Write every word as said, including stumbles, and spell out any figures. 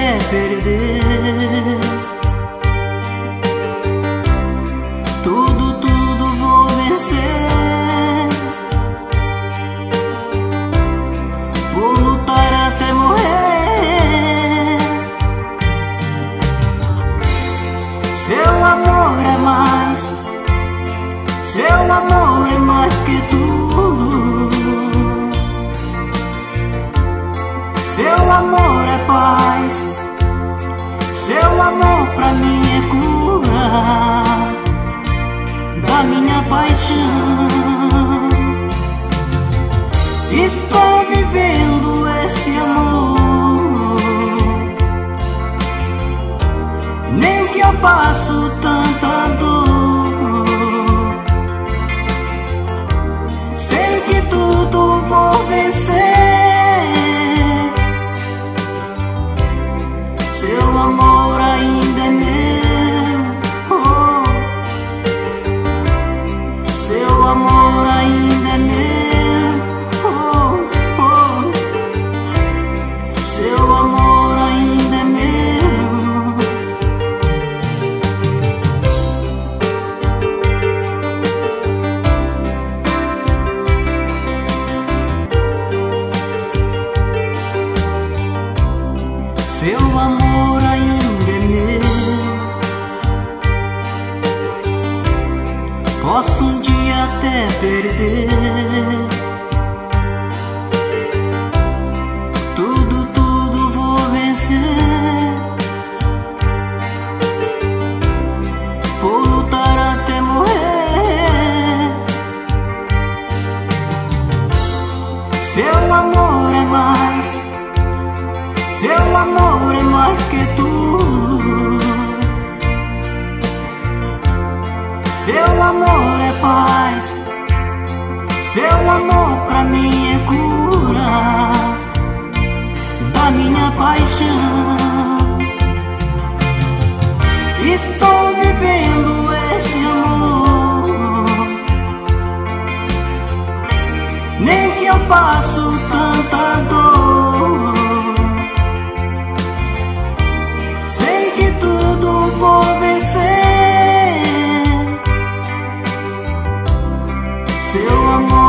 até perder. Tudo, tudo vou vencer. Vou lutar até morrer. Seu amor é mais, seu amor é mais que tudo. Seu amor é paz, seu amor pra mim é cura da minha paixão. Estou vivendo esse amor, nem que eu passo tanta dor. Sei que tudo vou vencer. Seu amor ainda é meu, oh. Seu amor ainda é meu, oh, oh. Seu amor ainda é meu. Seu amor ainda é meu. Posso um dia até perder. Tudo, tudo vou vencer. Vou lutar até morrer. Seu amor é mais, seu amor é mais que tudo. Seu amor é paz, seu amor pra mim é cura da minha paixão. Estou vivendo esse amor, nem que eu passo tanta dor. Sei que tudo vou vencer. Seu amor